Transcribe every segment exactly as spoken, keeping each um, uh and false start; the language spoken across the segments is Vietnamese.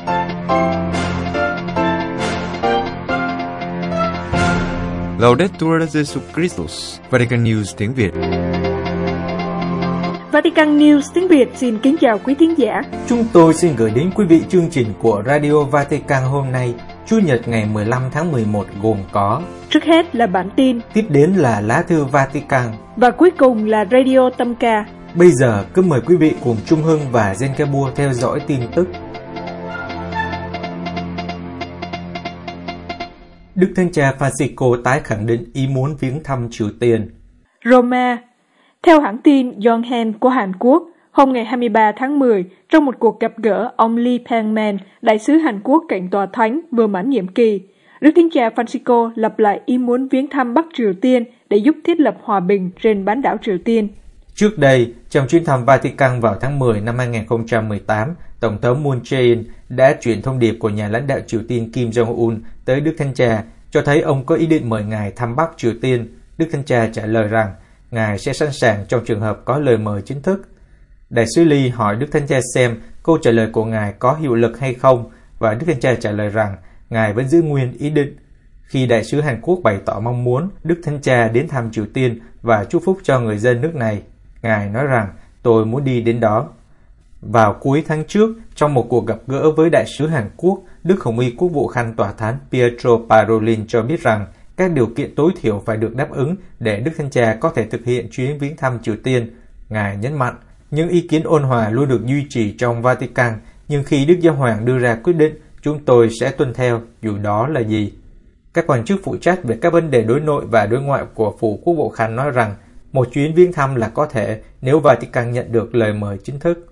Laudetur Jesus Christus, Vatican News tiếng Việt. Vatican News tiếng Việt xin kính chào quý thính giả. Chúng tôi xin gửi đến quý vị chương trình của Radio Vatican hôm nay, Chủ nhật ngày mười lăm tháng mười một gồm có: trước hết là bản tin, tiếp đến là lá thư Vatican và cuối cùng là Radio Tâm Ca. Bây giờ cứ mời quý vị cùng Trung Hưng và Zenkabua theo dõi tin tức. Đức Thánh Cha Francisco tái khẳng định ý muốn viếng thăm Triều Tiên. Roma. Theo hãng tin Yonhap của Hàn Quốc, hôm ngày hai mươi ba tháng mười, trong một cuộc gặp gỡ ông Lee Pang-man, đại sứ Hàn Quốc cạnh Tòa Thánh vừa mãn nhiệm kỳ, Đức Thánh Cha Francisco lặp lại ý muốn viếng thăm Bắc Triều Tiên để giúp thiết lập hòa bình trên bán đảo Triều Tiên. Trước đây, trong chuyến thăm Vatican vào tháng mười năm hai nghìn không trăm mười tám, Tổng thống Moon Jae-in đã chuyển thông điệp của nhà lãnh đạo Triều Tiên Kim Jong-un tới Đức Thánh Cha, cho thấy ông có ý định mời Ngài thăm Bắc Triều Tiên. Đức Thánh Cha trả lời rằng Ngài sẽ sẵn sàng trong trường hợp có lời mời chính thức. Đại sứ Lee hỏi Đức Thánh Cha xem câu trả lời của Ngài có hiệu lực hay không, và Đức Thánh Cha trả lời rằng Ngài vẫn giữ nguyên ý định. Khi đại sứ Hàn Quốc bày tỏ mong muốn Đức Thánh Cha đến thăm Triều Tiên và chúc phúc cho người dân nước này, Ngài nói rằng tôi muốn đi đến đó. Vào cuối tháng trước, trong một cuộc gặp gỡ với đại sứ Hàn Quốc, Đức Hồng y Quốc vụ Khanh Tòa Thánh Pietro Parolin cho biết rằng các điều kiện tối thiểu phải được đáp ứng để Đức Thánh Cha có thể thực hiện chuyến viếng thăm Triều Tiên. Ngài nhấn mạnh, những ý kiến ôn hòa luôn được duy trì trong Vatican, nhưng khi Đức Giáo Hoàng đưa ra quyết định, chúng tôi sẽ tuân theo, dù đó là gì. Các quan chức phụ trách về các vấn đề đối nội và đối ngoại của Phủ Quốc vụ Khanh nói rằng một chuyến viếng thăm là có thể nếu Vatican nhận được lời mời chính thức.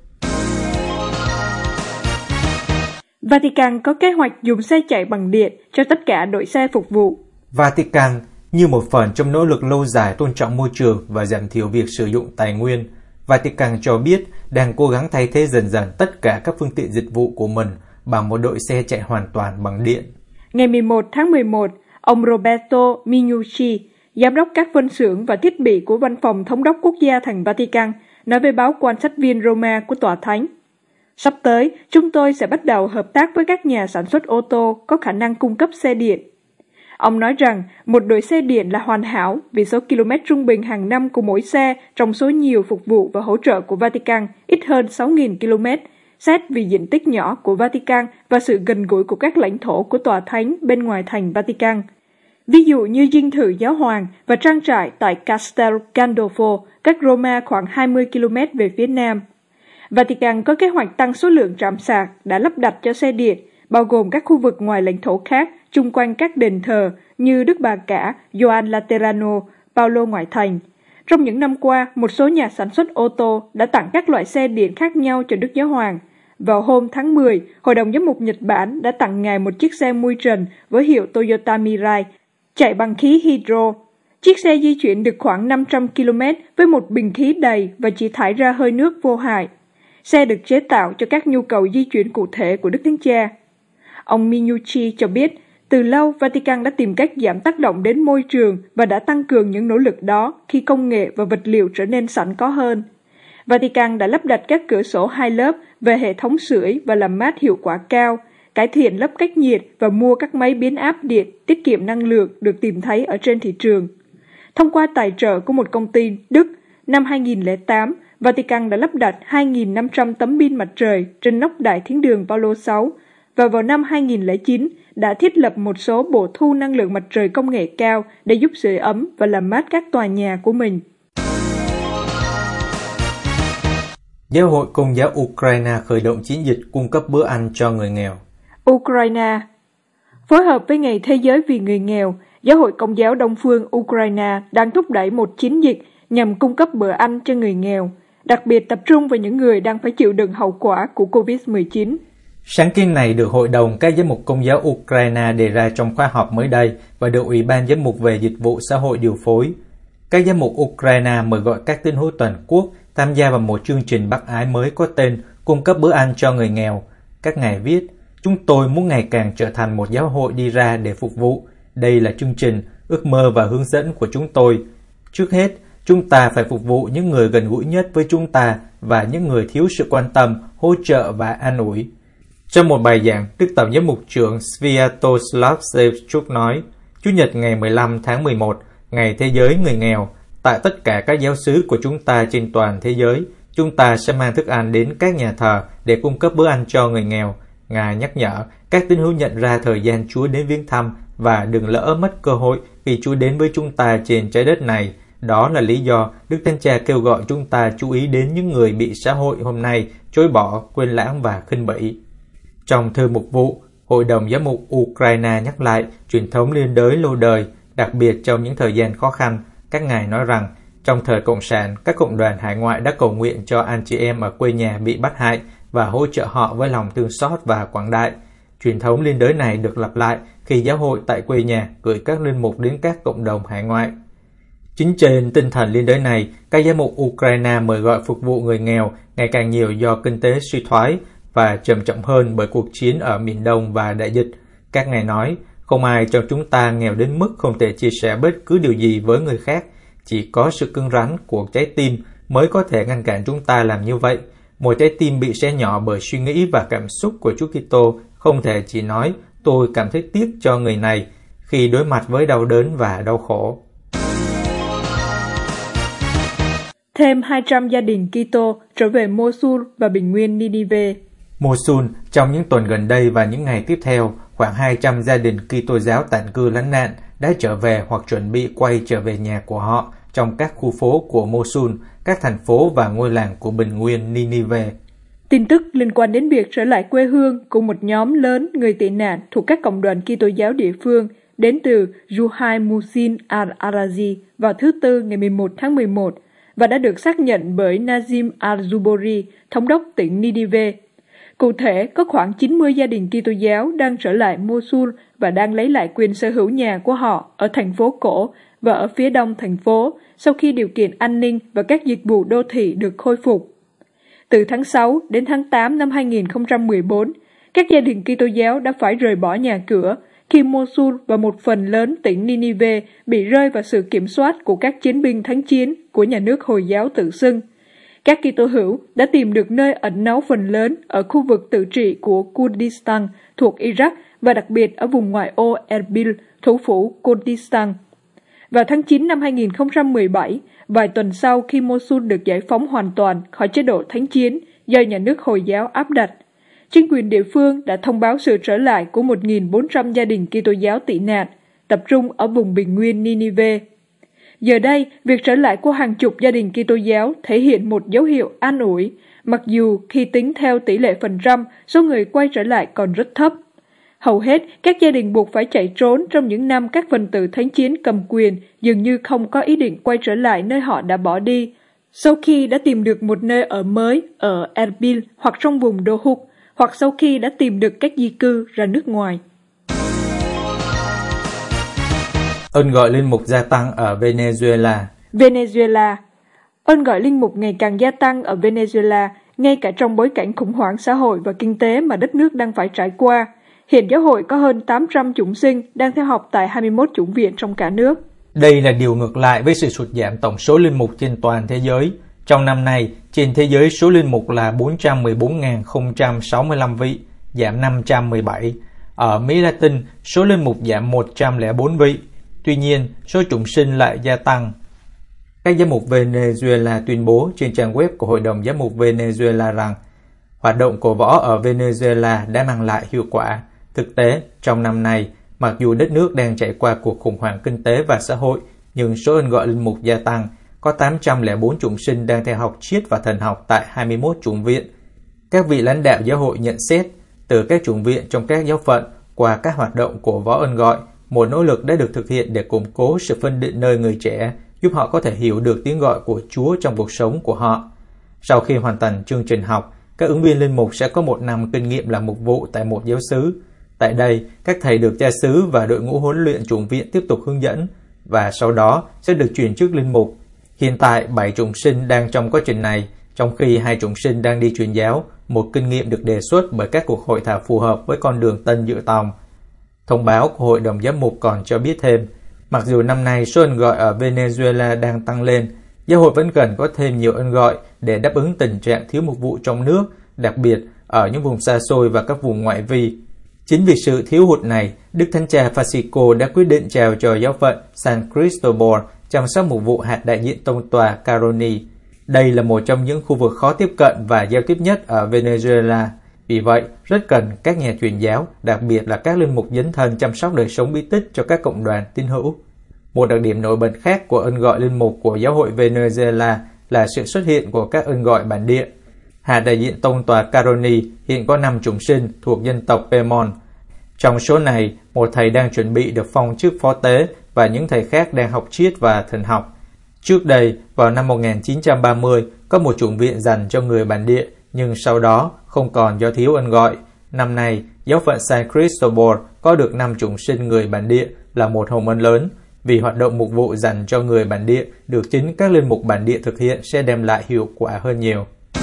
Vatican có kế hoạch dùng xe chạy bằng điện cho tất cả đội xe phục vụ. Vatican, như một phần trong nỗ lực lâu dài tôn trọng môi trường và giảm thiểu việc sử dụng tài nguyên, Vatican cho biết đang cố gắng thay thế dần dần tất cả các phương tiện dịch vụ của mình bằng một đội xe chạy hoàn toàn bằng điện. Ngày mười một tháng mười một, ông Roberto Minucci, giám đốc các phân xưởng và thiết bị của Văn phòng Thống đốc Quốc gia thành Vatican, nói với báo quan sát viên Roma của Tòa Thánh: sắp tới, chúng tôi sẽ bắt đầu hợp tác với các nhà sản xuất ô tô có khả năng cung cấp xe điện. Ông nói rằng một đội xe điện là hoàn hảo vì số km trung bình hàng năm của mỗi xe trong số nhiều phục vụ và hỗ trợ của Vatican ít hơn sáu nghìn ki lô mét, xét vì diện tích nhỏ của Vatican và sự gần gũi của các lãnh thổ của Tòa Thánh bên ngoài thành Vatican. Ví dụ như dinh thự giáo hoàng và trang trại tại Castel Gandolfo, cách Roma khoảng hai mươi ki lô mét về phía nam. Vatican có kế hoạch tăng số lượng trạm sạc đã lắp đặt cho xe điện, bao gồm các khu vực ngoài lãnh thổ khác chung quanh các đền thờ như Đức Bà Cả, Gioan Laterano, Paolo ngoại thành. Trong những năm qua, một số nhà sản xuất ô tô đã tặng các loại xe điện khác nhau cho Đức Giáo Hoàng. Vào hôm tháng mười, Hội đồng Giám mục Nhật Bản đã tặng Ngài một chiếc xe mui trần với hiệu Toyota Mirai, chạy bằng khí hydro. Chiếc xe di chuyển được khoảng năm trăm ki lô mét với một bình khí đầy và chỉ thải ra hơi nước vô hại. Xe được chế tạo cho các nhu cầu di chuyển cụ thể của Đức Thánh Cha. Ông Minucci cho biết, từ lâu Vatican đã tìm cách giảm tác động đến môi trường và đã tăng cường những nỗ lực đó khi công nghệ và vật liệu trở nên sẵn có hơn. Vatican đã lắp đặt các cửa sổ hai lớp về hệ thống sưởi và làm mát hiệu quả cao, cải thiện lớp cách nhiệt và mua các máy biến áp điện tiết kiệm năng lượng được tìm thấy ở trên thị trường. Thông qua tài trợ của một công ty Đức, năm hai nghìn không trăm lẻ tám, Vatican đã lắp đặt hai nghìn năm trăm tấm pin mặt trời trên nóc Đại Thính đường Paolo thứ sáu và vào năm hai nghìn không trăm lẻ chín đã thiết lập một số bộ thu năng lượng mặt trời công nghệ cao để giúp sưởi ấm và làm mát các tòa nhà của mình. Giáo hội Công giáo Ukraine khởi động chiến dịch cung cấp bữa ăn cho người nghèo. Ukraine. Phối hợp với Ngày Thế giới vì người nghèo, Giáo hội Công giáo Đông phương Ukraine đang thúc đẩy một chiến dịch nhằm cung cấp bữa ăn cho người nghèo, đặc biệt tập trung vào những người đang phải chịu đựng hậu quả của covid mười chín. Sáng kiến này được Hội đồng các giám mục Công giáo Ukraine đề ra trong khóa họp mới đây và được Ủy ban Giám mục về Dịch vụ Xã hội điều phối. Các giám mục Ukraine mời gọi các tín hữu toàn quốc tham gia vào một chương trình bác ái mới có tên Cung cấp bữa ăn cho người nghèo. Các ngài viết, chúng tôi muốn ngày càng trở thành một giáo hội đi ra để phục vụ. Đây là chương trình, ước mơ và hướng dẫn của chúng tôi. Trước hết, chúng ta phải phục vụ những người gần gũi nhất với chúng ta và những người thiếu sự quan tâm, hỗ trợ và an ủi. Trong một bài giảng, Đức Tổng giám mục trưởng Sviatoslav Shevchuk nói, Chủ nhật ngày mười lăm tháng mười một, ngày Thế giới người nghèo, tại tất cả các giáo xứ của chúng ta trên toàn thế giới, chúng ta sẽ mang thức ăn đến các nhà thờ để cung cấp bữa ăn cho người nghèo. Ngài nhắc nhở các tín hữu nhận ra thời gian Chúa đến viếng thăm và đừng lỡ mất cơ hội khi Chúa đến với chúng ta trên trái đất này. Đó là lý do Đức Thánh Cha kêu gọi chúng ta chú ý đến những người bị xã hội hôm nay chối bỏ, quên lãng và khinh bỉ. Trong thư mục vụ, Hội đồng Giám mục Ukraine nhắc lại truyền thống liên đới lâu đời, đặc biệt trong những thời gian khó khăn. Các ngài nói rằng, trong thời Cộng sản, các cộng đoàn hải ngoại đã cầu nguyện cho anh chị em ở quê nhà bị bắt hại và hỗ trợ họ với lòng thương xót và quảng đại. Truyền thống liên đới này được lặp lại khi giáo hội tại quê nhà gửi các linh mục đến các cộng đồng hải ngoại. Chính trên tinh thần liên đới này, các giám mục Ukraine mời gọi phục vụ người nghèo ngày càng nhiều do kinh tế suy thoái và trầm trọng hơn bởi cuộc chiến ở miền Đông và đại dịch. Các ngài nói, không ai trong chúng ta nghèo đến mức không thể chia sẻ bất cứ điều gì với người khác. Chỉ có sự cứng rắn của trái tim mới có thể ngăn cản chúng ta làm như vậy. Một trái tim bị xé nhỏ bởi suy nghĩ và cảm xúc của Chúa Kitô không thể chỉ nói tôi cảm thấy tiếc cho người này khi đối mặt với đau đớn và đau khổ. Thêm hai trăm gia đình Kitô trở về Mosul và bình nguyên Ninive. Mosul, trong những tuần gần đây và những ngày tiếp theo, khoảng hai trăm gia đình Kitô giáo tản cư lánh nạn đã trở về hoặc chuẩn bị quay trở về nhà của họ trong các khu phố của Mosul, các thành phố và ngôi làng của bình nguyên Ninive. Tin tức liên quan đến việc trở lại quê hương của một nhóm lớn người tị nạn thuộc các cộng đoàn Kitô giáo địa phương đến từ Juhai Musin al-Arazi vào thứ Tư ngày mười một tháng mười một và đã được xác nhận bởi Nazim al-Zubori, thống đốc tỉnh Ninive. Cụ thể, có khoảng chín mươi gia đình Kitô giáo đang trở lại Mosul và đang lấy lại quyền sở hữu nhà của họ ở thành phố cổ và ở phía đông thành phố sau khi điều kiện an ninh và các dịch vụ đô thị được khôi phục. Từ tháng sáu đến tháng tám năm hai nghìn không trăm mười bốn, các gia đình Kitô giáo đã phải rời bỏ nhà cửa khi Mosul và một phần lớn tỉnh Ninive bị rơi vào sự kiểm soát của các chiến binh thánh chiến của nhà nước Hồi giáo tự xưng. Các Kitô hữu đã tìm được nơi ẩn náu phần lớn ở khu vực tự trị của Kurdistan thuộc Iraq và đặc biệt ở vùng ngoại ô Erbil, thủ phủ Kurdistan. Vào tháng chín năm hai nghìn không trăm mười bảy, vài tuần sau khi Mosul được giải phóng hoàn toàn khỏi chế độ thánh chiến do nhà nước Hồi giáo áp đặt, chính quyền địa phương đã thông báo sự trở lại của một nghìn bốn trăm gia đình Kitô giáo tị nạn, tập trung ở vùng bình nguyên Ninive. Giờ đây, việc trở lại của hàng chục gia đình Kitô giáo thể hiện một dấu hiệu an ủi, mặc dù khi tính theo tỷ lệ phần trăm, số người quay trở lại còn rất thấp. Hầu hết, các gia đình buộc phải chạy trốn trong những năm các phần tử thánh chiến cầm quyền dường như không có ý định quay trở lại nơi họ đã bỏ đi, sau khi đã tìm được một nơi ở mới ở Erbil hoặc trong vùng Dohuk, hoặc sau khi đã tìm được cách di cư ra nước ngoài. Ơn gọi linh mục gia tăng ở Venezuela. Venezuela. Ơn gọi linh mục ngày càng gia tăng ở Venezuela, ngay cả trong bối cảnh khủng hoảng xã hội và kinh tế mà đất nước đang phải trải qua. Hiện giáo hội có hơn tám trăm chủng sinh đang theo học tại hai mươi mốt chủng viện trong cả nước. Đây là điều ngược lại với sự sụt giảm tổng số linh mục trên toàn thế giới. Trong năm nay, trên thế giới số linh mục là bốn trăm mười bốn nghìn không trăm sáu mươi lăm vị, giảm năm trăm mười bảy. Ở Mỹ Latin, số linh mục giảm một trăm lẻ bốn vị. Tuy nhiên, số chủng sinh lại gia tăng. Các giám mục Venezuela tuyên bố trên trang web của Hội đồng Giám mục Venezuela rằng hoạt động cổ võ ở Venezuela đã mang lại hiệu quả. Thực tế, trong năm nay, mặc dù đất nước đang trải qua cuộc khủng hoảng kinh tế và xã hội, nhưng số ơn gọi linh mục gia tăng. Có tám trăm lẻ bốn chủng sinh đang theo học triết và thần học tại hai mươi mốt chủng viện. Các vị lãnh đạo giáo hội nhận xét từ các chủng viện trong các giáo phận qua các hoạt động cổ võ ơn gọi, một nỗ lực đã được thực hiện để củng cố sự phân định nơi người trẻ, giúp họ có thể hiểu được tiếng gọi của Chúa trong cuộc sống của họ. Sau khi hoàn thành chương trình học, các ứng viên linh mục sẽ có một năm kinh nghiệm làm mục vụ tại một giáo xứ. Tại đây, các thầy được cha xứ và đội ngũ huấn luyện chủng viện tiếp tục hướng dẫn, và sau đó sẽ được chuyển chức linh mục. Hiện tại, bảy chủng sinh đang trong quá trình này, trong khi hai chủng sinh đang đi truyền giáo, một kinh nghiệm được đề xuất bởi các cuộc hội thảo phù hợp với con đường tân dự tòng. Thông báo của Hội đồng Giám mục còn cho biết thêm, mặc dù năm nay số ơn gọi ở Venezuela đang tăng lên, giáo hội vẫn cần có thêm nhiều ơn gọi để đáp ứng tình trạng thiếu mục vụ trong nước, đặc biệt ở những vùng xa xôi và các vùng ngoại vi. Chính vì sự thiếu hụt này, Đức Thánh Cha Francisco đã quyết định trao cho giáo phận San Cristobal chăm sóc một vụ hạt đại diện tông tòa Caroni. Đây là một trong những khu vực khó tiếp cận và giao tiếp nhất ở Venezuela. Vì vậy, rất cần các nhà truyền giáo, đặc biệt là các linh mục dấn thân chăm sóc đời sống bí tích cho các cộng đoàn tín hữu. Một đặc điểm nổi bật khác của ơn gọi linh mục của giáo hội Venezuela là sự xuất hiện của các ơn gọi bản địa. Hạt đại diện tông tòa Caroni hiện có năm chủng sinh thuộc dân tộc Pemon. Trong số này, một thầy đang chuẩn bị được phong chức phó tế và những thầy khác đang học triết và thần học. Trước đây, vào năm một nghìn chín trăm ba mươi, có một chủng viện dành cho người bản địa, nhưng sau đó không còn do thiếu ơn gọi. Năm nay, giáo phận San Cristobal có được năm chủng sinh người bản địa là một hồng ân lớn, vì hoạt động mục vụ dành cho người bản địa được chính các linh mục bản địa thực hiện sẽ đem lại hiệu quả hơn nhiều.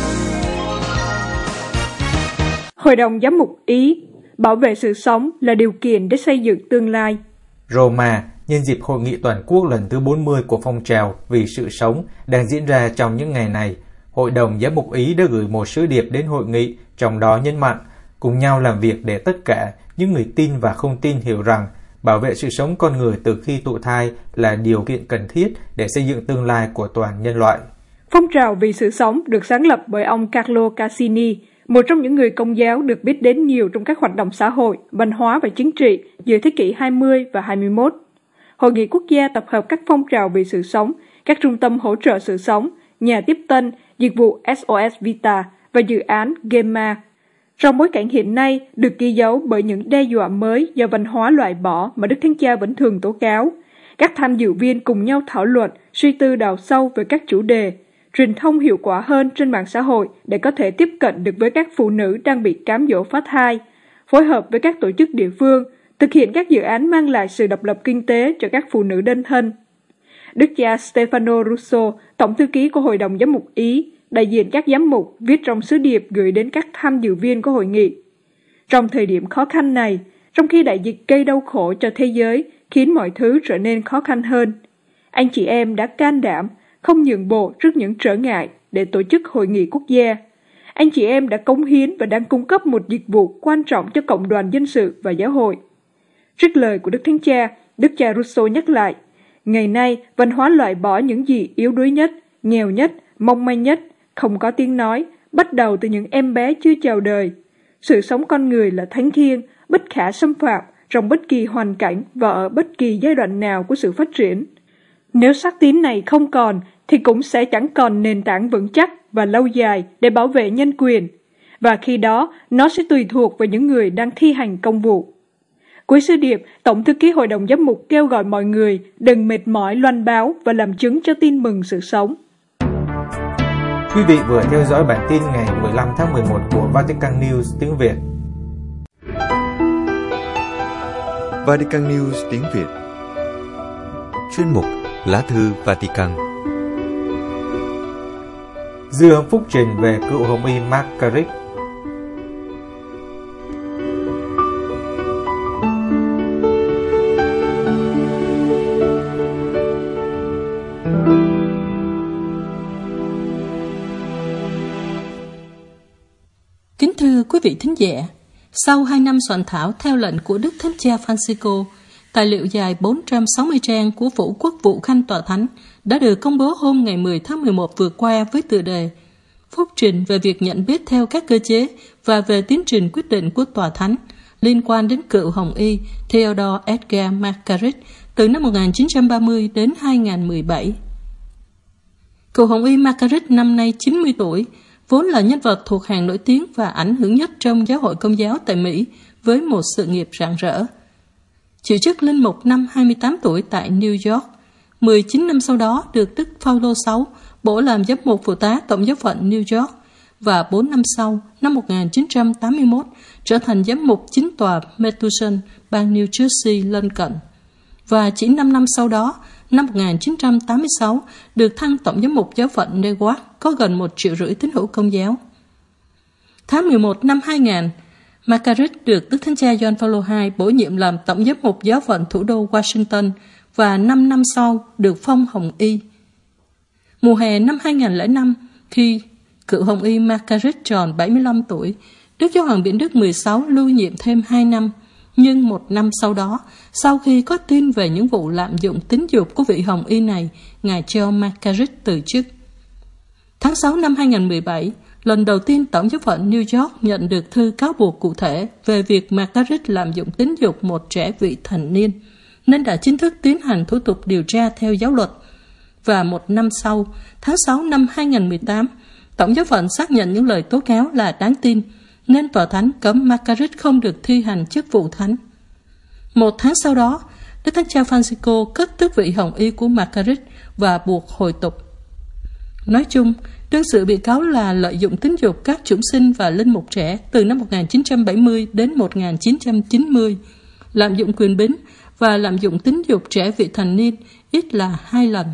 Hội đồng giám mục Ý bảo vệ sự sống là điều kiện để xây dựng tương lai. Roma, nhân dịp hội nghị toàn quốc lần thứ bốn mươi của phong trào vì sự sống đang diễn ra trong những ngày này, Hội đồng giám mục Ý đã gửi một sứ điệp đến hội nghị, trong đó nhấn mạnh cùng nhau làm việc để tất cả những người tin và không tin hiểu rằng bảo vệ sự sống con người từ khi thụ thai là điều kiện cần thiết để xây dựng tương lai của toàn nhân loại. Phong trào vì sự sống được sáng lập bởi ông Carlo Cassini, một trong những người Công giáo được biết đến nhiều trong các hoạt động xã hội, văn hóa và chính trị giữa thế kỷ hai mươi và hai mươi mốt. Hội nghị quốc gia tập hợp các phong trào vì sự sống, các trung tâm hỗ trợ sự sống, nhà tiếp tân, dịch vụ ét o ét Vita và dự án Gemma. Trong bối cảnh hiện nay được ghi dấu bởi những đe dọa mới do văn hóa loại bỏ mà Đức Thánh Cha vẫn thường tố cáo, các tham dự viên cùng nhau thảo luận, suy tư đào sâu về các chủ đề, truyền thông hiệu quả hơn trên mạng xã hội để có thể tiếp cận được với các phụ nữ đang bị cám dỗ phá thai, phối hợp với các tổ chức địa phương, thực hiện các dự án mang lại sự độc lập kinh tế cho các phụ nữ đơn thân. Đức cha Stefano Russo, tổng thư ký của Hội đồng Giám mục Ý, đại diện các giám mục viết trong sứ điệp gửi đến các tham dự viên của hội nghị. Trong thời điểm khó khăn này, trong khi đại dịch gây đau khổ cho thế giới khiến mọi thứ trở nên khó khăn hơn, anh chị em đã can đảm, không nhượng bộ trước những trở ngại để tổ chức hội nghị quốc gia. Anh chị em đã cống hiến và đang cung cấp một dịch vụ quan trọng cho cộng đoàn dân sự và giáo hội. Trích lời của Đức Thánh Cha, Đức cha Russo nhắc lại, ngày nay văn hóa loại bỏ những gì yếu đuối nhất, nghèo nhất, mong manh nhất, không có tiếng nói, bắt đầu từ những em bé chưa chào đời. Sự sống con người là thánh thiêng, bất khả xâm phạm trong bất kỳ hoàn cảnh và ở bất kỳ giai đoạn nào của sự phát triển. Nếu sắc tín này không còn, thì cũng sẽ chẳng còn nền tảng vững chắc và lâu dài để bảo vệ nhân quyền, và khi đó nó sẽ tùy thuộc vào những người đang thi hành công vụ. Cuối sứ điệp, Tổng thư ký Hội đồng Giám mục kêu gọi mọi người đừng mệt mỏi loan báo và làm chứng cho tin mừng sự sống. Quý vị vừa theo dõi bản tin ngày mười lăm tháng mười một của Vatican News tiếng Việt. Vatican News tiếng Việt. Chuyên mục Lá thư Vatican. Dư âm phúc trình về cựu hồng y Margaret. Kính thưa quý vị thính giả, sau hai năm soạn thảo theo lệnh của Đức Thánh Cha Francisco, tài liệu dài bốn trăm sáu mươi trang của Phủ Quốc vụ Khanh Tòa Thánh đã được công bố hôm ngày mười tháng mười một vừa qua với tựa đề Phúc trình về việc nhận biết theo các cơ chế và về tiến trình quyết định của Tòa Thánh liên quan đến cựu hồng y Theodore Edgar Margaret từ năm một nghìn chín trăm ba mươi đến hai nghìn không trăm mười bảy. Cựu hồng y Margaret năm nay chín mươi tuổi, vốn là nhân vật thuộc hàng nổi tiếng và ảnh hưởng nhất trong giáo hội Công giáo tại Mỹ với một sự nghiệp rạng rỡ. Chịu chức linh mục năm hai mươi tám tuổi tại New York, mười chín năm sau đó được Đức Phaolô thứ sáu bổ làm giám mục phụ tá Tổng giáo phận New York và bốn năm sau, năm một nghìn chín trăm tám mươi mốt, trở thành giám mục chính tòa Metuchen, bang New Jersey lân cận. Và chỉ năm năm sau đó, năm một nghìn chín trăm tám mươi sáu, được thăng Tổng giám mục giáo phận Newark có gần một triệu rưỡi tín hữu Công giáo. Tháng mười một năm hai nghìn, Margaret được Đức Thánh Cha Gioan Phaolô thứ hai bổ nhiệm làm Tổng giám mục giáo phận thủ đô Washington và năm năm sau được phong hồng y. Mùa hè năm hai nghìn không trăm lẻ năm, khi cựu hồng y Margaret tròn bảy mươi lăm tuổi, Đức Giáo hoàng Biển Đức mười sáu lưu nhiệm thêm hai năm, nhưng một năm sau đó, sau khi có tin về những vụ lạm dụng tính dục của vị hồng y này, ngài John Margaret từ chức. Tháng sáu năm hai nghìn không trăm mười bảy, lần đầu tiên Tổng giáo phận New York nhận được thư cáo buộc cụ thể về việc Margaret lạm dụng tính dục một trẻ vị thành niên, nên đã chính thức tiến hành thủ tục điều tra theo giáo luật. Và một năm sau, tháng sáu năm hai nghìn không trăm mười tám, Tổng giáo phận xác nhận những lời tố cáo là đáng tin, nên tòa thánh cấm Margaret không được thi hành chức vụ thánh. Một tháng sau đó, Đức Thánh Cha Francisco cất tước vị hồng y của Margaret và buộc hồi tục. Nói chung, đương sự bị cáo là lợi dụng tính dục các chủng sinh và linh mục trẻ từ năm một nghìn chín trăm bảy mươi đến một nghìn chín trăm chín mươi, lạm dụng quyền bính và lạm dụng tính dục trẻ vị thành niên ít là hai lần.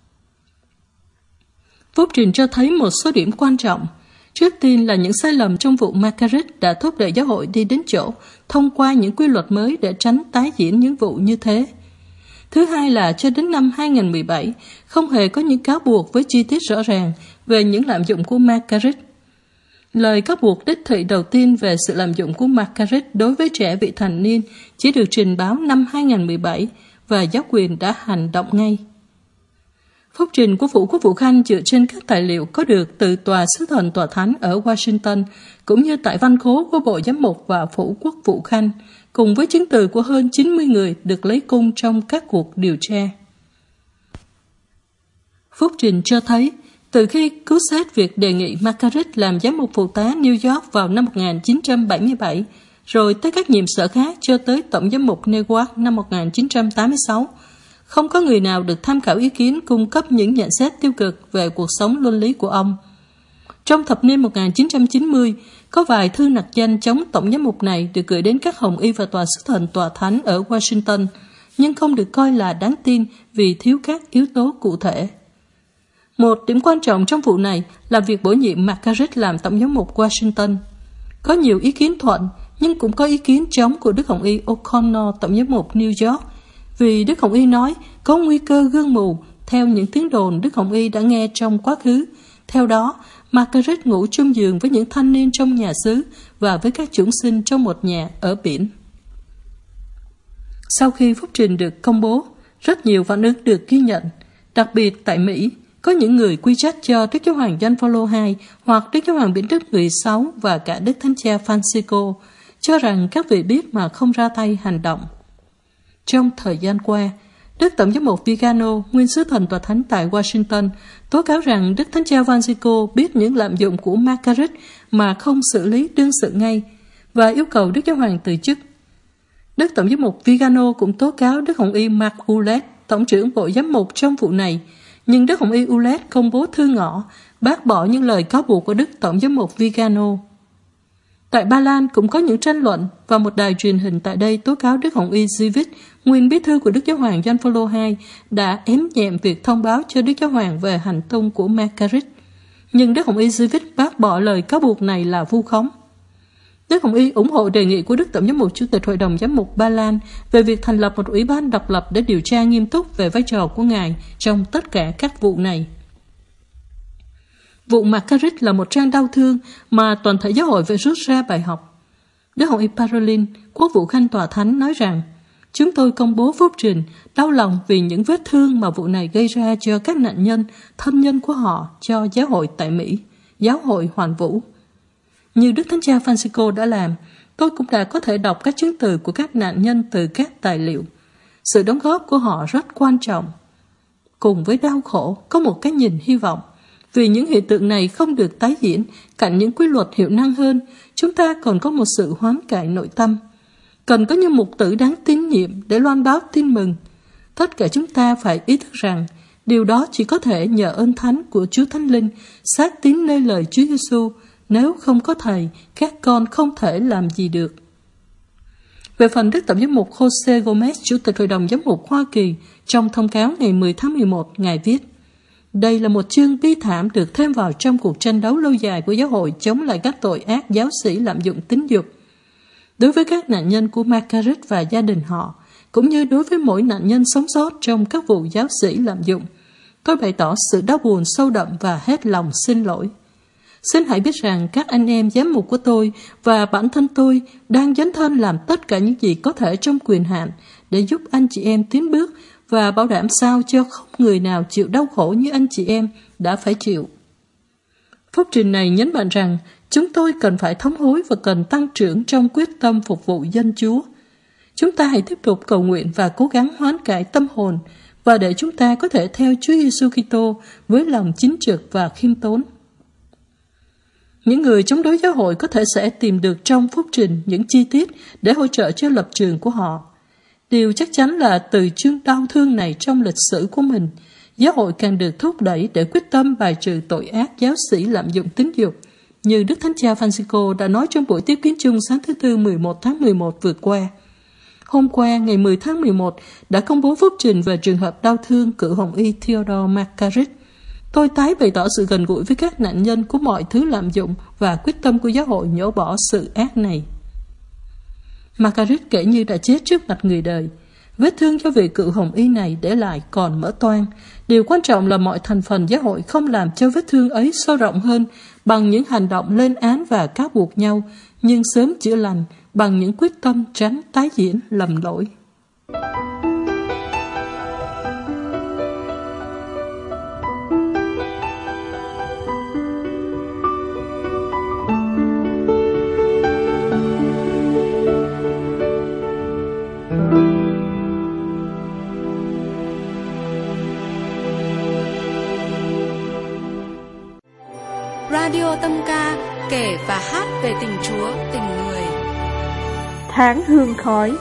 Phúc trình cho thấy một số điểm quan trọng. Trước tiên là những sai lầm trong vụ Margaret đã thúc đẩy giáo hội đi đến chỗ thông qua những quy luật mới để tránh tái diễn những vụ như thế. Thứ hai là cho đến năm hai nghìn không trăm mười bảy, không hề có những cáo buộc với chi tiết rõ ràng về những lạm dụng của Margaret. Lời cáo buộc đích thị đầu tiên về sự lạm dụng của Margaret đối với trẻ vị thành niên chỉ được trình báo năm hai nghìn không trăm mười bảy và giáo quyền đã hành động ngay. Phúc trình của Phủ Quốc vụ Khanh dựa trên các tài liệu có được từ Tòa Sứ thần Tòa Thánh ở Washington, cũng như tại văn khố của Bộ Giám mục và Phủ Quốc vụ Khanh, cùng với chứng từ của hơn chín mươi người được lấy cung trong các cuộc điều tra. Phúc trình cho thấy, từ khi cứu xét việc đề nghị Margaret làm giám mục phụ tá New York vào năm một nghìn chín trăm bảy mươi bảy, rồi tới các nhiệm sở khác cho tới Tổng giám mục Newark năm một nghìn chín trăm tám mươi sáu, không có người nào được tham khảo ý kiến cung cấp những nhận xét tiêu cực về cuộc sống luân lý của ông. Trong thập niên một nghìn chín trăm chín mươi, có vài thư nặc danh chống tổng giám mục này được gửi đến các hồng y và tòa sứ thần tòa thánh ở Washington, nhưng không được coi là đáng tin vì thiếu các yếu tố cụ thể. Một điểm quan trọng trong vụ này là việc bổ nhiệm Margaret làm tổng giám mục Washington. Có nhiều ý kiến thuận, nhưng cũng có ý kiến chống của Đức Hồng y O'Connor, tổng giám mục New York, vì Đức Hồng y nói có nguy cơ gương mù theo những tiếng đồn Đức Hồng y đã nghe trong quá khứ. Theo đó, Margaret ngủ chung giường với những thanh niên trong nhà xứ và với các chủng sinh trong một nhà ở biển. Sau khi phúc trình được công bố, rất nhiều phản ứng được ghi nhận. Đặc biệt tại Mỹ, có những người quy trách cho Đức Giáo hoàng Gioan Phaolô đệ nhị hoặc Đức Giáo hoàng Biển Đức mười sáu và cả Đức Thánh Cha Francisco, cho rằng các vị biết mà không ra tay hành động. Trong thời gian qua, Đức Tổng giám mục Vigano, nguyên sứ thần tòa thánh tại Washington, tố cáo rằng Đức Thánh Cha Francisco biết những lạm dụng của Margaret mà không xử lý đương sự ngay và yêu cầu Đức Giáo hoàng từ chức. Đức Tổng giám mục Vigano cũng tố cáo Đức Hồng y Mark Ulett, Tổng trưởng Bộ Giám mục trong vụ này, nhưng Đức Hồng y Ulett công bố thư ngỏ, bác bỏ những lời cáo buộc của Đức Tổng giám mục Vigano. Tại Ba Lan cũng có những tranh luận và một đài truyền hình tại đây tố cáo Đức Hồng y Zivit, nguyên bí thư của Đức Giáo hoàng Gioan Phaolô đệ nhị, đã ém nhẹm việc thông báo cho Đức Giáo hoàng về hành tung của Margaret. Nhưng Đức Hồng y Zivit bác bỏ lời cáo buộc này là vu khống. Đức Hồng y ủng hộ đề nghị của Đức Tổng giám mục Chủ tịch Hội đồng Giám mục Ba Lan về việc thành lập một ủy ban độc lập để điều tra nghiêm túc về vai trò của Ngài trong tất cả các vụ này. Vụ Margaret là một trang đau thương mà toàn thể giáo hội phải rút ra bài học. Đức Hồng y Parolin, Quốc vụ Khanh tòa thánh nói rằng, chúng tôi công bố phúc trình, đau lòng vì những vết thương mà vụ này gây ra cho các nạn nhân, thân nhân của họ, cho giáo hội tại Mỹ, giáo hội hoàn vũ. Như Đức Thánh Cha Francisco đã làm, tôi cũng đã có thể đọc các chứng từ của các nạn nhân từ các tài liệu. Sự đóng góp của họ rất quan trọng. Cùng với đau khổ, có một cái nhìn hy vọng. Vì những hiện tượng này không được tái diễn, cạnh những quy luật hiệu năng hơn, chúng ta còn có một sự hoán cải nội tâm. Cần có những mục tử đáng tín nhiệm để loan báo tin mừng. Tất cả chúng ta phải ý thức rằng, điều đó chỉ có thể nhờ ơn thánh của Chúa Thánh Linh, xác tín nơi lời Chúa Giêsu. Nếu không có Thầy, các con không thể làm gì được. Về phần Đức Tổng giám mục Jose Gomez, Chủ tịch Hội đồng Giám mục Hoa Kỳ, trong thông cáo ngày mười tháng mười một, Ngài viết, đây là một chương bi thảm được thêm vào trong cuộc tranh đấu lâu dài của giáo hội chống lại các tội ác giáo sĩ lạm dụng tính dục. Đối với các nạn nhân của Margaret và gia đình họ, cũng như đối với mỗi nạn nhân sống sót trong các vụ giáo sĩ lạm dụng, tôi bày tỏ sự đau buồn sâu đậm và hết lòng xin lỗi. xin hãy biết rằng các anh em giám mục của tôi và bản thân tôi đang dấn thân làm tất cả những gì có thể trong quyền hạn để giúp anh chị em tiến bước và bảo đảm sao cho không người nào chịu đau khổ như anh chị em đã phải chịu. Phúc trình này nhấn mạnh rằng chúng tôi cần phải thống hối và cần tăng trưởng trong quyết tâm phục vụ dân Chúa. Chúng ta hãy tiếp tục cầu nguyện và cố gắng hoán cải tâm hồn và để chúng ta có thể theo Chúa Giêsu Kitô với lòng chính trực và khiêm tốn. Những người chống đối giáo hội có thể sẽ tìm được trong phúc trình những chi tiết để hỗ trợ cho lập trường của họ. Điều chắc chắn là từ chương đau thương này trong lịch sử của mình, giáo hội càng được thúc đẩy để quyết tâm bài trừ tội ác giáo sĩ lạm dụng tính dục, như Đức Thánh Cha Francisco đã nói trong buổi tiếp kiến chung sáng thứ Tư mười một tháng mười một vừa qua. Hôm qua, ngày mười tháng mười một, đã công bố phúc trình về trường hợp đau thương cựu hồng y Theodore McCarrick. Tôi tái bày tỏ sự gần gũi với các nạn nhân của mọi thứ lạm dụng và quyết tâm của giáo hội nhổ bỏ sự ác này. McCarrick kể như đã chết trước mặt người đời. Vết thương cho vị cựu hồng y này để lại còn mở toang. Điều quan trọng là mọi thành phần giáo hội không làm cho vết thương ấy sâu rộng hơn bằng những hành động lên án và cáo buộc nhau, nhưng sớm chữa lành bằng những quyết tâm tránh tái diễn lầm lỗi. Radio Tâm Ca kể và hát về tình Chúa, tình người. Tháng hương khói.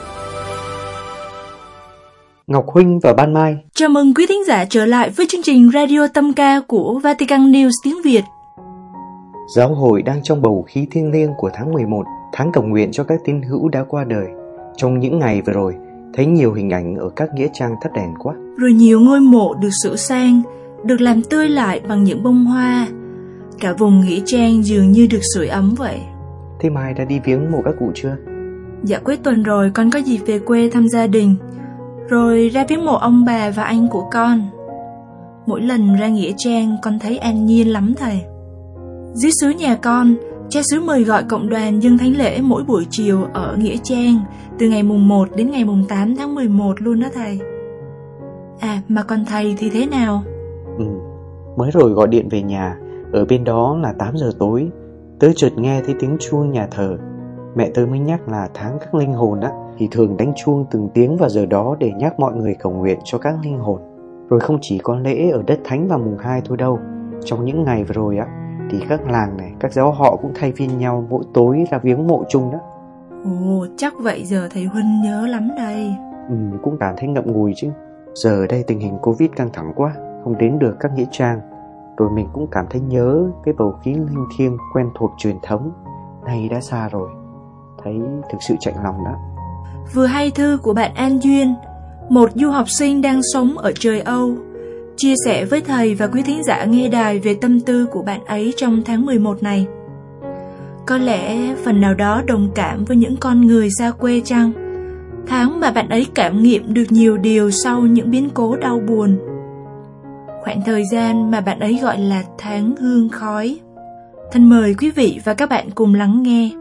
Ngọc Huynh và Ban Mai chào mừng quý thính giả trở lại với chương trình Radio Tâm Ca của Vatican News tiếng Việt. Giáo hội đang trong bầu khí thiêng liêng của tháng mười một, tháng cầu nguyện cho các tín hữu đã qua đời. Trong những ngày vừa rồi, thấy nhiều hình ảnh ở các nghĩa trang thắp đèn quá. Rồi nhiều ngôi mộ được sửa sang, được làm tươi lại bằng những bông hoa. Cả vùng nghĩa trang dường như được sưởi ấm vậy. Thế Mai đã đi viếng mộ các cụ chưa? Dạ cuối tuần rồi con có dịp về quê thăm gia đình, rồi ra viếng mộ ông bà và anh của con. Mỗi lần ra nghĩa trang con thấy an nhiên lắm thầy. Dưới xứ nhà con, cha xứ mời gọi cộng đoàn dâng thánh lễ mỗi buổi chiều ở nghĩa trang từ ngày mùng một đến ngày mùng tám tháng mười một luôn đó thầy. À mà còn thầy thì thế nào? Ừ, mới rồi gọi điện về nhà. Ở bên đó là tám giờ tối, tớ chợt nghe thấy tiếng chuông nhà thờ. Mẹ tớ mới nhắc là tháng các linh hồn á, thì thường đánh chuông từng tiếng vào giờ đó để nhắc mọi người cầu nguyện cho các linh hồn. Rồi không chỉ có lễ ở đất thánh vào mùng hai thôi đâu. Trong những ngày vừa rồi á, thì các làng này, các giáo họ cũng thay phiên nhau mỗi tối ra viếng mộ chung đó. Ồ, chắc vậy giờ thầy Huynh nhớ lắm đây. Ừ, cũng cảm thấy ngậm ngùi chứ. Giờ đây tình hình Covid căng thẳng quá, không đến được các nghĩa trang. Rồi mình cũng cảm thấy nhớ cái bầu khí linh thiêng quen thuộc truyền thống. Nay đã xa rồi, thấy thực sự chạnh lòng đó. Vừa hay thư của bạn An Duyên, một du học sinh đang sống ở trời Âu, chia sẻ với thầy và quý thính giả nghe đài về tâm tư của bạn ấy trong tháng mười một này. Có lẽ phần nào đó đồng cảm với những con người xa quê chăng? Tháng mà bạn ấy cảm nghiệm được nhiều điều sau những biến cố đau buồn. Khoảng thời gian mà bạn ấy gọi là tháng hương khói. Thân mời quý vị và các bạn cùng lắng nghe.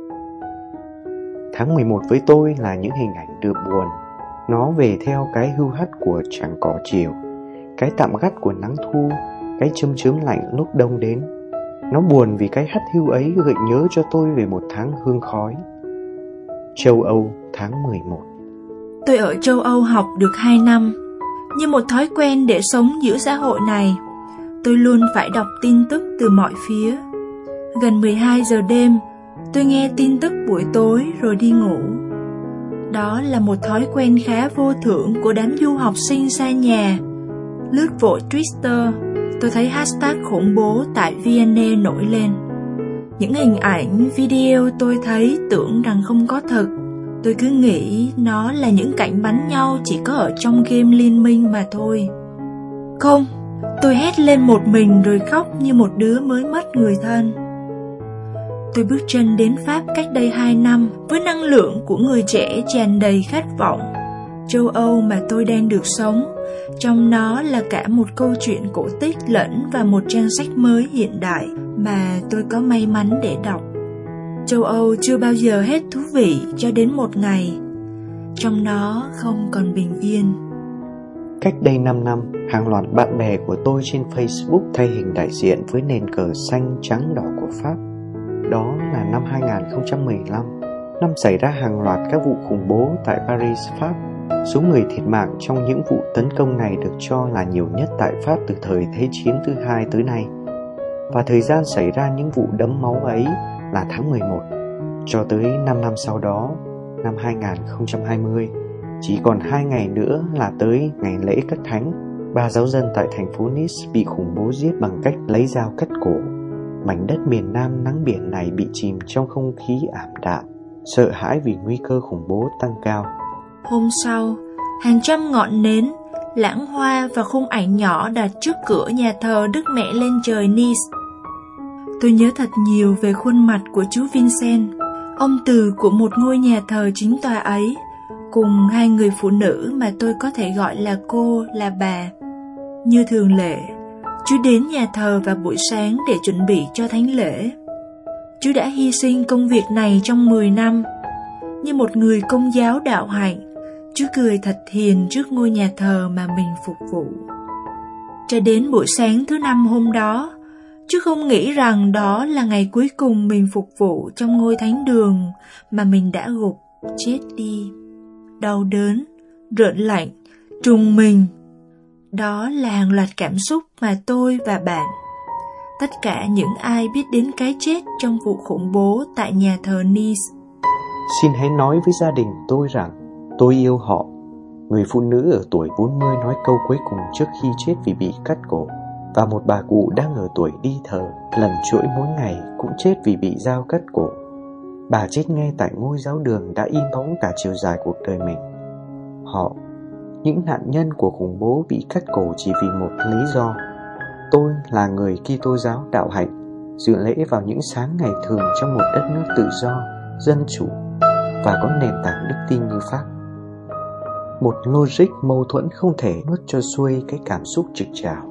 Tháng mười một với tôi là những hình ảnh đưa buồn. Nó về theo cái hưu hắt của tràng cỏ chiều, cái tạm gắt của nắng thu, cái châm chớm lạnh lúc đông đến. Nó buồn vì cái hắt hưu ấy gợi nhớ cho tôi về một tháng hương khói. Châu Âu tháng mười một. Tôi ở châu Âu học được hai năm. Như một thói quen để sống giữa xã hội này, tôi luôn phải đọc tin tức từ mọi phía. Gần mười hai giờ đêm, tôi nghe tin tức buổi tối rồi đi ngủ. Đó là một thói quen khá vô thưởng của đám du học sinh xa nhà. Lướt vội Twitter, tôi thấy hashtag khủng bố tại Vienna nổi lên. Những hình ảnh, video tôi thấy tưởng rằng không có thật. Tôi cứ nghĩ nó là những cảnh bắn nhau chỉ có ở trong game liên minh mà thôi. Không, tôi hét lên một mình rồi khóc như một đứa mới mất người thân. Tôi bước chân đến Pháp cách đây hai năm với năng lượng của người trẻ tràn đầy khát vọng. Châu Âu mà tôi đang được sống Trong nó là cả một câu chuyện cổ tích lẫn và một trang sách mới hiện đại mà tôi có may mắn để đọc. Châu Âu chưa bao giờ hết thú vị cho đến một ngày trong nó không còn bình yên. Cách đây năm năm, hàng loạt bạn bè của tôi trên Facebook thay hình đại diện với nền cờ xanh trắng đỏ của Pháp. Đó là năm hai không một lăm, năm xảy ra hàng loạt các vụ khủng bố tại Paris, Pháp. Số người thiệt mạng trong những vụ tấn công này được cho là nhiều nhất tại Pháp từ thời Thế chiến thứ hai tới nay. Và thời gian xảy ra những vụ đẫm máu ấy là tháng mười một. Cho tới năm năm sau đó, năm hai không hai không, chỉ còn hai ngày nữa là tới ngày lễ Cất Thánh. Ba giáo dân tại thành phố Nice bị khủng bố giết bằng cách lấy dao cắt cổ. Mảnh đất miền Nam nắng biển này bị chìm trong không khí ảm đạm, sợ hãi vì nguy cơ khủng bố tăng cao. Hôm sau, hàng trăm ngọn nến, lãng hoa và khung ảnh nhỏ đặt trước cửa nhà thờ Đức Mẹ Lên Trời Nice. Tôi nhớ thật nhiều về khuôn mặt của chú Vincent, ông từ của một ngôi nhà thờ chính tòa ấy, cùng hai người phụ nữ mà tôi có thể gọi là cô, là bà. Như thường lệ, chú đến nhà thờ vào buổi sáng để chuẩn bị cho thánh lễ. Chú đã hy sinh công việc này trong mười năm. Như một người công giáo đạo hạnh, chú cười thật hiền trước ngôi nhà thờ mà mình phục vụ. Cho đến buổi sáng thứ năm hôm đó, chú không nghĩ rằng đó là ngày cuối cùng mình phục vụ trong ngôi thánh đường mà mình đã gục, chết đi. Đau đớn, rợn lạnh, trùng mình. Đó là hàng loạt cảm xúc mà tôi và bạn, tất cả những ai biết đến cái chết trong vụ khủng bố tại nhà thờ Nice. Xin hãy nói với gia đình tôi rằng tôi yêu họ. Người phụ nữ ở tuổi bốn mươi nói câu cuối cùng trước khi chết vì bị cắt cổ. Và một bà cụ đang ở tuổi đi thờ, lần chuỗi mỗi ngày cũng chết vì bị dao cắt cổ. Bà chết ngay tại ngôi giáo đường đã im bóng cả chiều dài cuộc đời mình. Họ, những nạn nhân của khủng bố bị cắt cổ chỉ vì một lý do. Tôi là người Kitô giáo đạo hạnh, dự lễ vào những sáng ngày thường trong một đất nước tự do, dân chủ và có nền tảng đức tin như Pháp. Một logic mâu thuẫn không thể nuốt cho xuôi cái cảm xúc trực trào.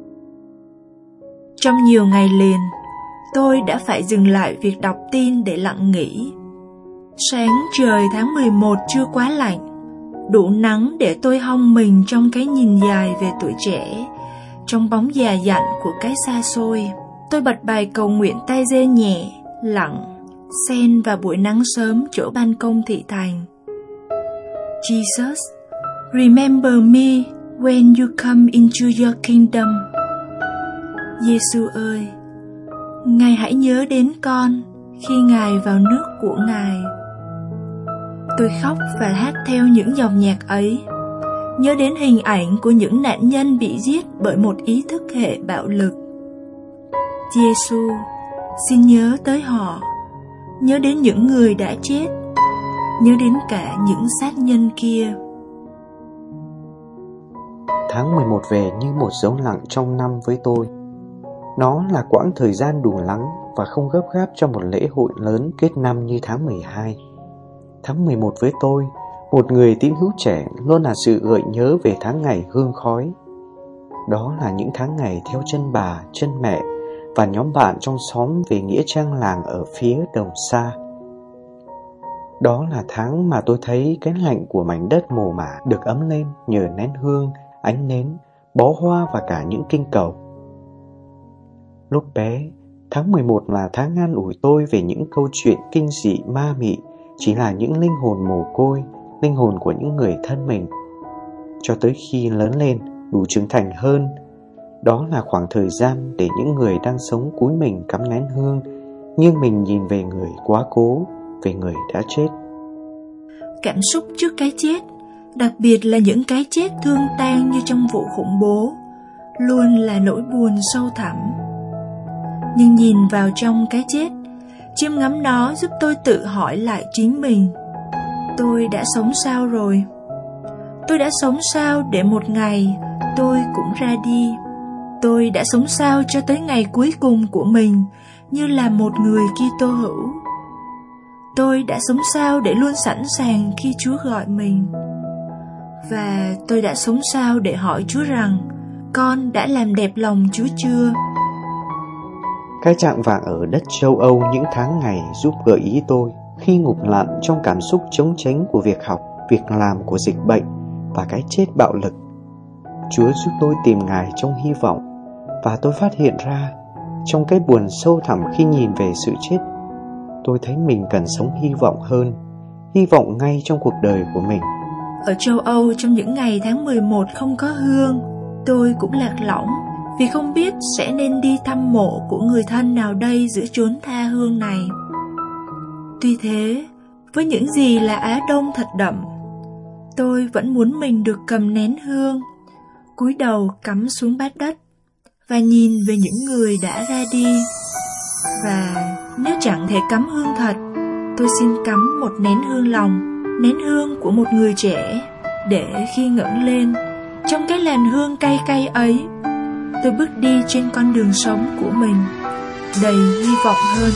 Trong nhiều ngày liền, tôi đã phải dừng lại việc đọc tin để lặng nghỉ. Sáng trời tháng mười một chưa quá lạnh, đủ nắng để tôi hong mình trong cái nhìn dài về tuổi trẻ, trong bóng già dặn của cái xa xôi. Tôi bật bài cầu nguyện tai dê nhẹ, lặng, xen vào buổi nắng sớm chỗ ban công thị thành. Jesus, remember me when you come into your kingdom. Giêsu ơi, Ngài hãy nhớ đến con khi Ngài vào nước của Ngài. Tôi khóc và hát theo những dòng nhạc ấy, nhớ đến hình ảnh của những nạn nhân bị giết bởi một ý thức hệ bạo lực. Giêsu, xin nhớ tới họ, nhớ đến những người đã chết, nhớ đến cả những sát nhân kia. Tháng mười một về như một dấu lặng trong năm với tôi. Nó là quãng thời gian đủ lắng và không gấp gáp cho một lễ hội lớn kết năm như tháng mười hai. Tháng mười một với tôi, một người tín hữu trẻ, luôn là sự gợi nhớ về tháng ngày hương khói. Đó là những tháng ngày theo chân bà, chân mẹ và nhóm bạn trong xóm về nghĩa trang làng ở phía Đồng Sa. Đó là tháng mà tôi thấy cái lạnh của mảnh đất mồ mả được ấm lên nhờ nén hương, ánh nến, bó hoa và cả những kinh cầu. Lúc bé, tháng mười một là tháng an ủi tôi về những câu chuyện kinh dị ma mị, chỉ là những linh hồn mồ côi, linh hồn của những người thân mình. Cho tới khi lớn lên, đủ trưởng thành hơn, đó là khoảng thời gian để những người đang sống cúi mình cắm nén hương, nghiêng mình nhìn về người quá cố, về người đã chết. Cảm xúc trước cái chết, đặc biệt là những cái chết thương tang như trong vụ khủng bố, luôn là nỗi buồn sâu thẳm. Nhưng nhìn vào trong cái chết, chiêm ngắm nó giúp tôi tự hỏi lại chính mình. Tôi đã sống sao rồi? Tôi đã sống sao để một ngày tôi cũng ra đi? Tôi đã sống sao cho tới ngày cuối cùng của mình như là một người Kitô hữu? Tôi đã sống sao để luôn sẵn sàng khi Chúa gọi mình? Và tôi đã sống sao để hỏi Chúa rằng con đã làm đẹp lòng Chúa chưa? Cái chạng vạng ở đất châu Âu những tháng ngày giúp gợi ý tôi khi ngụp lặn trong cảm xúc chống chánh của việc học, việc làm, của dịch bệnh và cái chết bạo lực. Chúa giúp tôi tìm Ngài trong hy vọng, và tôi phát hiện ra trong cái buồn sâu thẳm khi nhìn về sự chết, tôi thấy mình cần sống hy vọng hơn, hy vọng ngay trong cuộc đời của mình. Ở châu Âu trong những ngày tháng mười một không có hương, tôi cũng lạc lõng vì không biết sẽ nên đi thăm mộ của người thân nào đây giữa chốn tha hương này. Tuy thế, với những gì là Á Đông thật đậm, tôi vẫn muốn mình được cầm nén hương, cúi đầu cắm xuống bát đất và nhìn về những người đã ra đi. Và nếu chẳng thể cắm hương thật, tôi xin cắm một nén hương lòng, nén hương của một người trẻ, để khi ngẩng lên trong cái làn hương cay cay ấy, tôi bước đi trên con đường sống của mình đầy hy vọng hơn.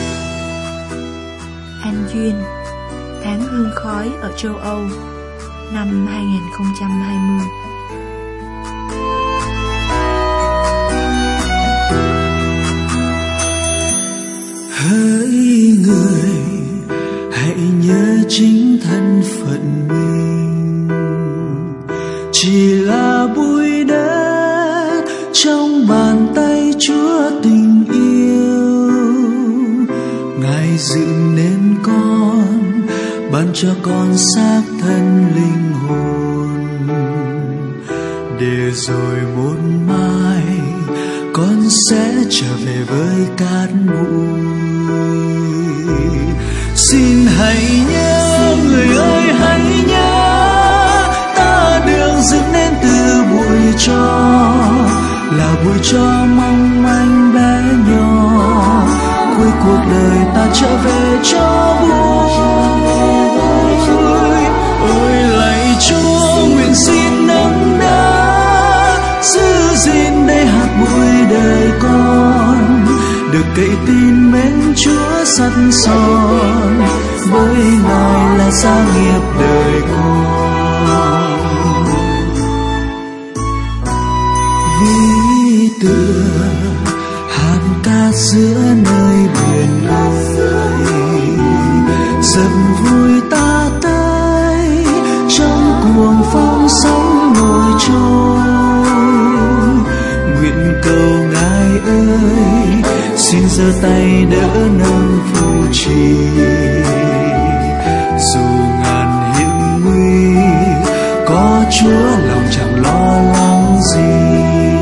An Duyên, Tháng hương khói ở châu Âu, năm hai không hai không. Hỡi người, hãy nhớ chính thân phận mình chỉ là bụi đất trong bàn tay Chúa tình yêu. Ngài dựng nên con, ban cho con xác thân linh hồn, để rồi một mai con sẽ trở về với cát bụi. Xin hãy nhớ, người ơi hãy nhớ, ta được dựng nên từ bụi tro, là bụi tro mong manh bé nhỏ, cuối cuộc đời ta trở về cho bụi. Ôi lạy Chúa, nguyện xin nâng đỡ giữ gìn đây hạt bụi đời con, được cậy tin mến Chúa sắt son, với Ngài là gia nghiệp đời con. Ví tựa hạt cát giữa nơi biển ơi, dần vui ta tới trong cuồng phong sóng nổi trôi. Nguyện cầu Ngài ơi, xin giơ tay đỡ nâng phù trì, dù ngàn hiểm nguy có Chúa lòng chẳng lo lắng gì.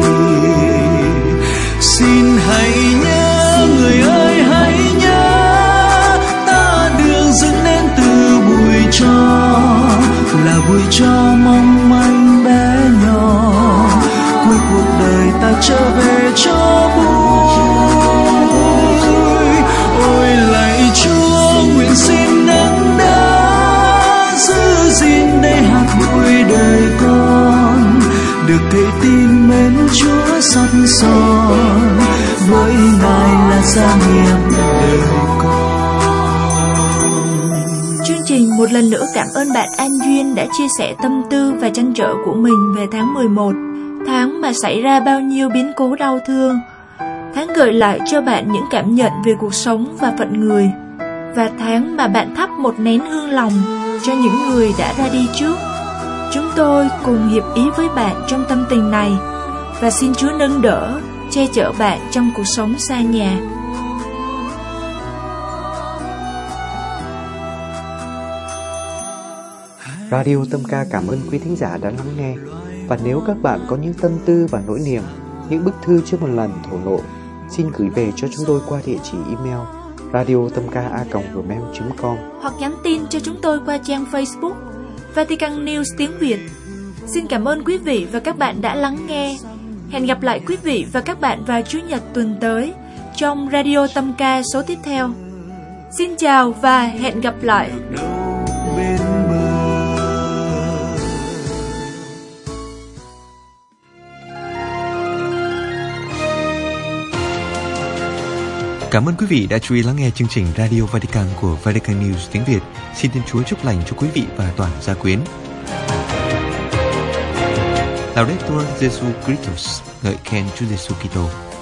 Xin hãy nhớ, người ơi hãy nhớ, ta được dựng nên từ bụi tro, là bụi tro mong manh bé nhỏ, cuối cuộc đời ta trở về cho bụi. Ôi lạy Chúa, nguyện xin nâng đỡ giữ gìn đây hạt bụi đời con, được cậy tin mến Chúa sắt son, với Ngài là gia nghiệp đời con. Chương trình một lần nữa cảm ơn bạn An Duyên đã chia sẻ tâm tư và trăn trở của mình về tháng mười một, tháng mà xảy ra bao nhiêu biến cố đau thương. Tháng gợi lại cho bạn những cảm nhận về cuộc sống và phận người, và tháng mà bạn thắp một nén hương lòng cho những người đã ra đi trước. Chúng tôi cùng hiệp ý với bạn trong tâm tình này, và xin Chúa nâng đỡ, che chở bạn trong cuộc sống xa nhà. Radio Tâm Ca cảm ơn quý thính giả đã lắng nghe. Và nếu các bạn có những tâm tư và nỗi niềm, những bức thư chưa một lần thổ lộ, xin gửi về cho chúng tôi qua địa chỉ email radiotamca a còng gmail chấm com, hoặc nhắn tin cho chúng tôi qua trang Facebook Vatican News tiếng Việt. Xin cảm ơn quý vị và các bạn đã lắng nghe. Hẹn gặp lại quý vị và các bạn vào Chủ nhật tuần tới trong Radio Tâm Ca số tiếp theo. Xin chào và hẹn gặp lại. Cảm ơn quý vị đã chú ý lắng nghe chương trình Radio Vatican của Vatican News tiếng Việt. Xin Thiên Chúa chúc lành cho quý vị và toàn gia quyến. Laudetur Jesu Christus, ngợi khen Chúa Giêsu Kitô.